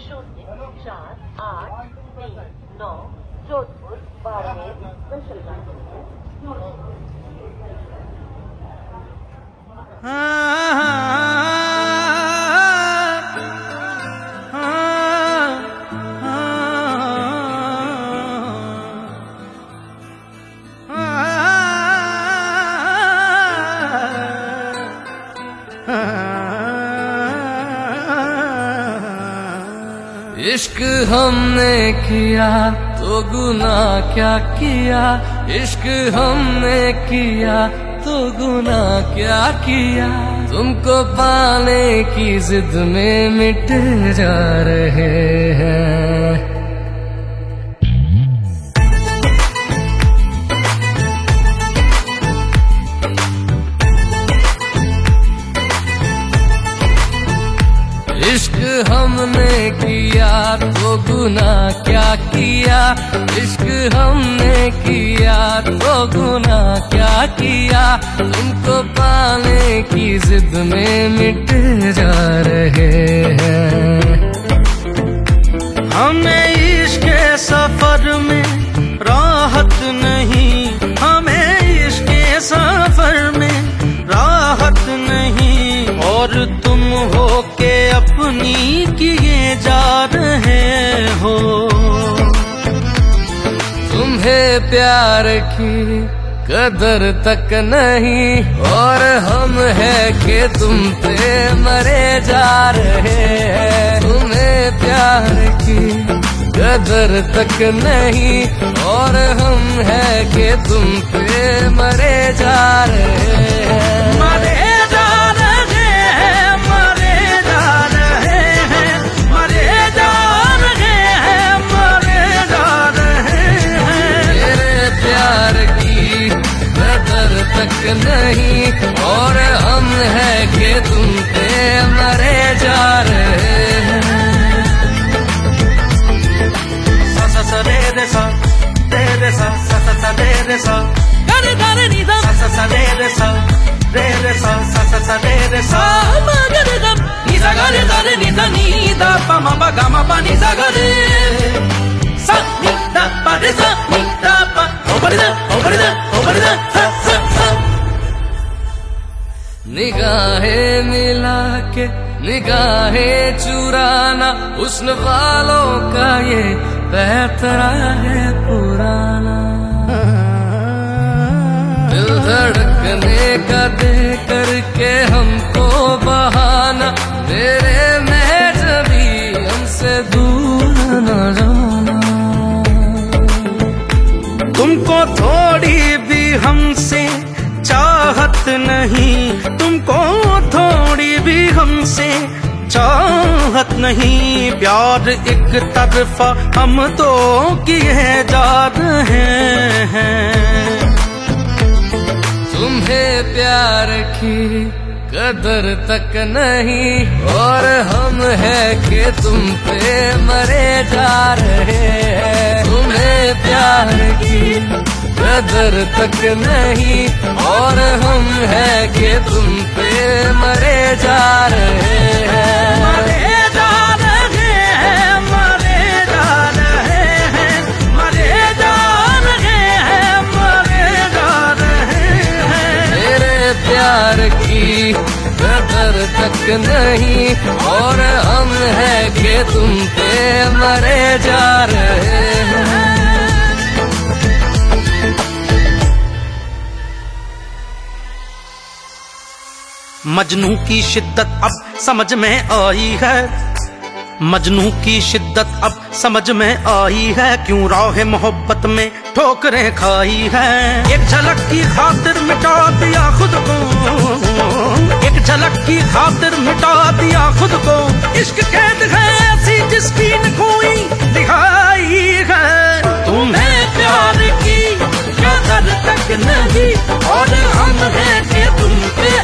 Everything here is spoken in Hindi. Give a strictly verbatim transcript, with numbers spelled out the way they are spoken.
शून्य चार आठ तीन नौ जोधपुर बाड़मेर स्पेशल इश्क हमने किया तो गुनाह क्या किया, इश्क हमने किया तो गुनाह क्या किया। तुमको पाने की जिद में मिट जा रहे हैं। इश्क हमने किया तो गुनाह क्या किया, इश्क हमने किया तो गुनाह क्या किया। तुमको पाने की जिद में मिट जा रहे हैं। हमें इश्क के सफर में राहत नहीं, हमें इश्क के सफर में राहत नहीं। और तुम हो के अपनी किए जा रहे हो। तुम्हें प्यार की कदर तक नहीं, और हम है कि तुम पे मरे जा रहे हैं। तुम्हें प्यार की कदर तक नहीं, और हम है कि तुम पे मरे जा रहे हैं। मरे जा रहे हैं, मरे जा रहे हैं, मरे जा रहे हैं, मरे जा रहे हैं। तेरे प्यार की कदर तक नहीं, और हम है कि तुम पे मरे जा रहे हैं। सा सा सा रे रे सा रे रे सा सा सा सा रे रे सा गा रे गा रे नी सा सा सा रे रे सा रे रे सा सा सा सा रे रे सा मा गा रे गा नी सा गा रे गा रे नी सा नी दा पा मा बा गा मा पा नी सा गा रे सा नी दा पा रे सा नी दा पा ओ बड़ी दा ओ बड़ी दा ओ बड़ी दा सा सा सा। निगाहें मिला के निगाहें चुराना, हुस्न वालों का ये पैतरा है पुराना। दिल धड़कने का दे करके हमको बहाना, मेरे महजबी हमसे दूर न जाना। तुमको थोड़ी भी हमसे चाहत नहीं, तुमको थोड़ी भी हमसे चाहत नहीं। प्यार एक तरफा हम तो किए जा रहे हैं। तुम्हें प्यार की कदर तक नहीं, और हम है कि तुम पे मरे जा रहे हैं। तुम्हें प्यार की कदर तक नहीं, और हम है कि तुम पे मरे जा रहे हैं। मरे जा रहे हैं, मरे जा रहे हैं, मरे जा रहे हैं, मरे जा रहे हैं। तेरे प्यार की कदर तक नहीं, और हम है कि तुम पे मरे जा रहे हैं। मजनू की शिद्दत अब समझ में आई है, मजनू की शिद्दत अब समझ में आई है। क्यों राह मोहब्बत में ठोकरें खाई है। एक झलक की खातिर मिटा दिया खुद को, एक झलक की खातिर मिटा दिया खुद को। इश्क कैद है ऐसी जिसकी न कोई रिहाई है। तुम्हें प्यार की कदर तक नहीं, और हम हैं कि तुम पे